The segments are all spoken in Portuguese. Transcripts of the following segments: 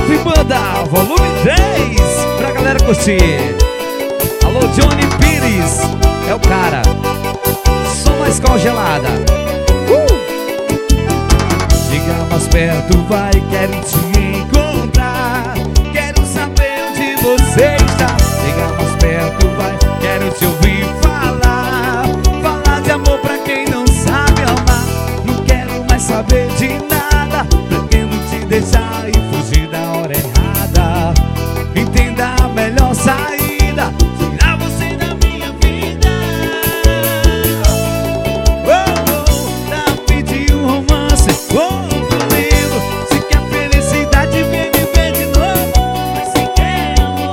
9 Banda, volume 3, pra galera curtir. Alô, Johnny Pires, é o cara. Som mais congelada. Chega mais perto, vai, quero te encontrar. Quero saber onde você está. Chega mais perto, vai, quero te ouvir falar. Falar de amor pra quem não sabe amar. Não quero mais saber de nada. Pretendo te deixar e fugir da hora errada. Entenda a melhor saída, tirar você da minha vida. Tá pedindo um romance, compra um livro. Se quer felicidade, vem viver de novo. Mas se quer amor,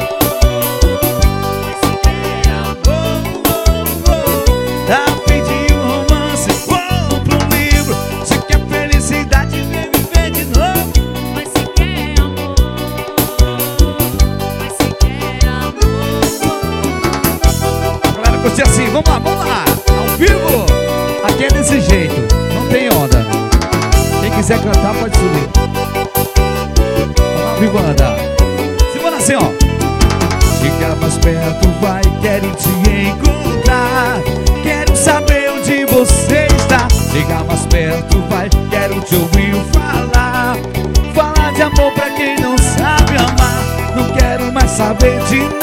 mas se quer amor, tá pedindo um romance, compra um livro. Se quer felicidade, vem viver de novo. Mas se quer amor, mas se quer amor. Galera, curtir assim, vamos lá, ao vivo. Aqui é desse jeito, não tem onda. Quem quiser cantar pode subir. Vamos lá, Banda. Simbora assim, ó. Chega mais perto, vai, quero te encontrar. Quero saber onde você está. Chega mais perto, vai, quero te ouvir falar. Falar de amor pra quem não sabe amar. Não quero mais saber de nada.